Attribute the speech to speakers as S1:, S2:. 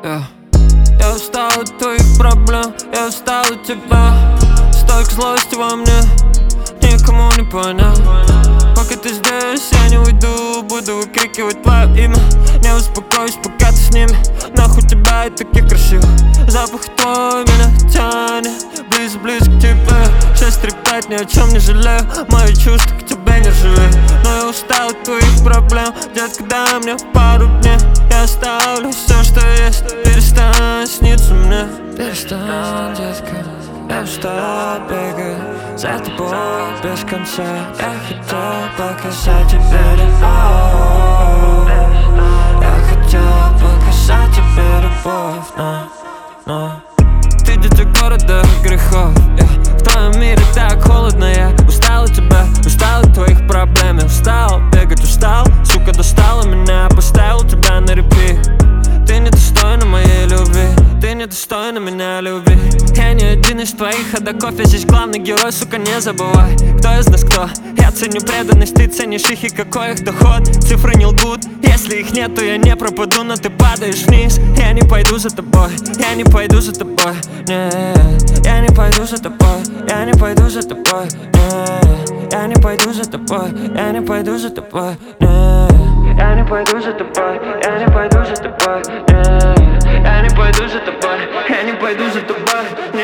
S1: Я устал от твоих проблем, я устал от тебя. Столько злости во мне, никому не понять. Пока ты здесь, я не уйду, буду выкрикивать твое имя. Не успокоюсь, пока ты с ними. Нахуй тебя и таких красивых. Запах твой меня тянет близко к тебе. 6-3-5, ни о чем не жалею. Мои чувства к тебе не живы. Но я устал от твоих проблем. Детка, дай мне пару дней. Я оставлю все, что есть. Перестань сниться мне. Перестань, детка. Я устал бегать за тобой без конца. Я хотел показать тебе любовь. Я хотел показать тебе любовь, но ты дитя города грехов. В твоем мире так холодно. Я устал от тебя, устал от твоих проблем. Я устал бегать, устал, сука, достала меня. Поставил тебя на репит. Ты не достойна моей любви, ты не достойна меня любви. Я не один из твоих ходоков, я здесь главный герой, сука, не забывай. Кто из нас кто? Я ценю преданность, ты ценишь их, и какой их доход. Цифры не лгут, если их нет, то я не пропаду. Но ты падаешь вниз, я не пойду за тобой. Я не пойду за тобой, нет. Я не пойду за тобой, я не пойду за тобой, нет. Я не пойду за тобой, я не пойду за тобой, нет. Я не пойду за тобой, я не пойду за тобой, нет. Я не пойду за тобой, я не пойду за тобой, нет.